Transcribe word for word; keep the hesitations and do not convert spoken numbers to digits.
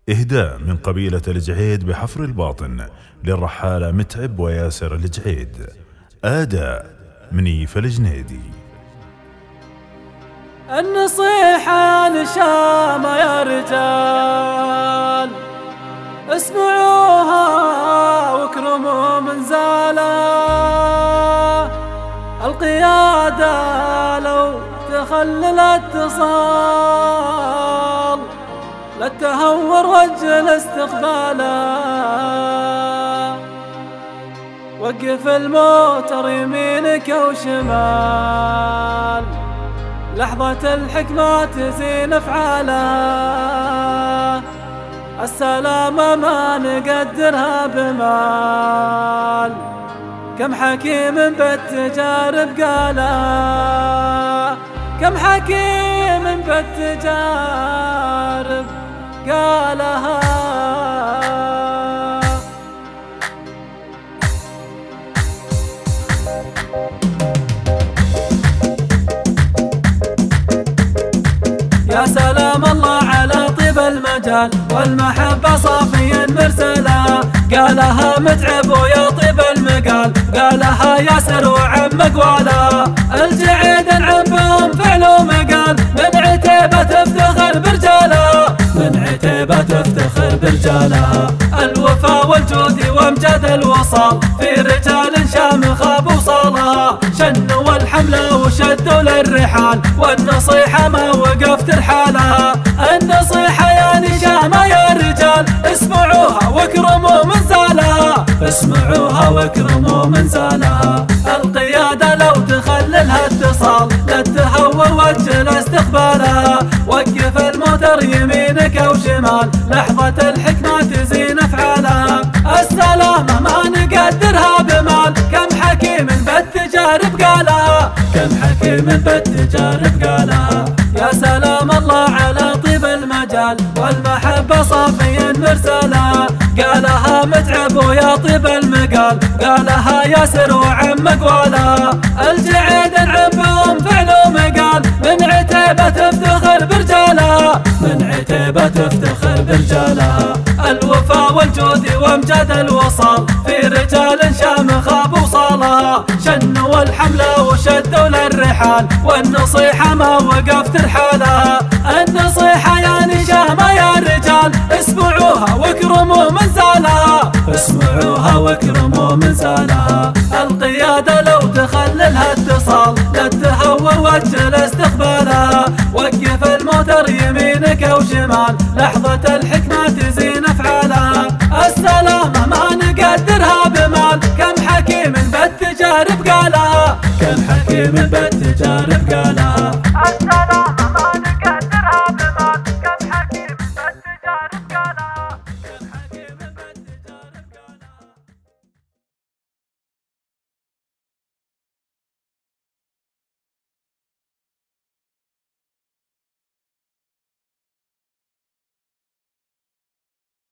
إهداء من قبيلة الجعيد بحفر الباطن للرحالة متعب وياسر الجعيد. أداء منيف الجنيدي. النصيحة لشام يا رجال، اسمعوها واكرموا من زاله. القيادة لو تخلل اتصال، لا تهور وجه استقباله. وقف الموتر يمينك وشمال، لحظة الحكمة تزين افعاله. السلامة ما نقدرها بمال، كم حكيم بالتجارب قاله. كم حكيم بالتجارب قالها. يا سلام الله على طيب المجال، والمحبة صافيا مرسلة. قالها متعب ويا طيب المقال، قالها ياسر وعم قواله. الجعيد انعم بهم فعل ومقال، من عتيبة تفتخر برجالها. من عتيبة تفتخر برجالها. الوفا والجود وامجاد الوصال، في رجال شامخة بوصالها. شنوا الحملة وشدوا للرحال، والنصيحة ما وقف ترحالها. النصيحة يا نشامة يا رجال، اسمعوها واكرموا من زالها. اسمعوها واكرموا من زالها. القيادة لو تخللها اتصال، لا تهور وجه استقبالها. وقف الموتر يمينك وشمال، لحظة الحكمة تزين افعالها. السلامة ما نقدرها بمال، كم حكيم بالتجارب قالها. كم حكيم بالتجارب قالها. يا سلام الله على طيب المجال، والمحبة صافيا مرسلة. قالها متعب ويا طيب المقال، قالها ياسر وعم قواله. الجعيد انعم بهم فعل ومقال، من عتيبة تفتخر برجالها. من عتيبة تفتخر برجالها. الوفا والجود وامجاد الوصال، في رجال شامخة بوصالها. شنوا الحملة وشدوا للرحال، والنصيحة ما وقف ترحالها. النصيحة يا نشامة يا رجال، اسمعوها واكرموا من زالها. اسمعوها واكرموا من زالها. القيادة لو تخللها اتصال، لا تهور وجه استقبالها. وقف الموتر يمينك وشمال، لحظة الحكمة تزين افعالها. السلامة ما نقدرها بمال، كم حكيم بالتجارب قالها. كم حكيم بالتجارب قالها.